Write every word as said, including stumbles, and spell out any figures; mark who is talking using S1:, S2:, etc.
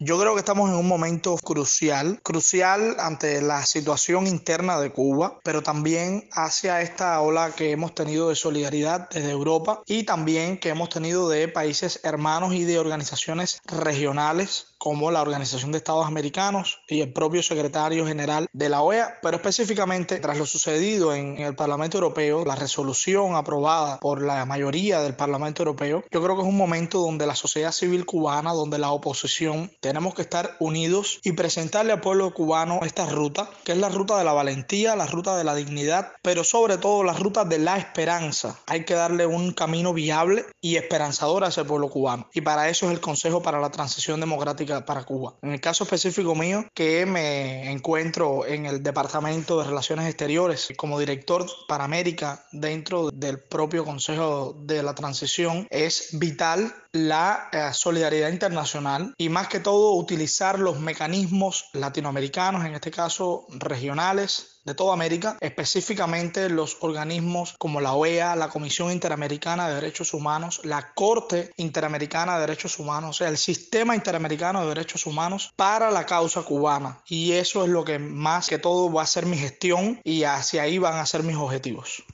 S1: Yo creo que estamos en un momento crucial, crucial ante la situación interna de Cuba, pero también hacia esta ola que hemos tenido de solidaridad desde Europa y también que hemos tenido de países hermanos y de organizaciones regionales como la Organización de Estados Americanos y el propio secretario general de la O E A, pero específicamente tras lo sucedido en el Parlamento Europeo, la resolución aprobada por la mayoría del Parlamento Europeo. Yo creo que es un momento donde la sociedad civil cubana, donde la oposición, tenemos que estar unidos y presentarle al pueblo cubano esta ruta, que es la ruta de la valentía, la ruta de la dignidad, pero sobre todo la ruta de la esperanza. Hay que darle un camino viable y esperanzador a ese pueblo cubano. Y para eso es el Consejo para la Transición Democrática para Cuba. En el caso específico mío, que me encuentro en el Departamento de Relaciones Exteriores como director para América dentro del propio Consejo de la Transición, es vital la eh, solidaridad internacional y más que todo utilizar los mecanismos latinoamericanos, en este caso regionales, de toda América, específicamente los organismos como la O E A, la Comisión Interamericana de Derechos Humanos, la Corte Interamericana de Derechos Humanos, o sea, el Sistema Interamericano de Derechos Humanos para la causa cubana. Y eso es lo que más que todo va a ser mi gestión y hacia ahí van a ser mis objetivos.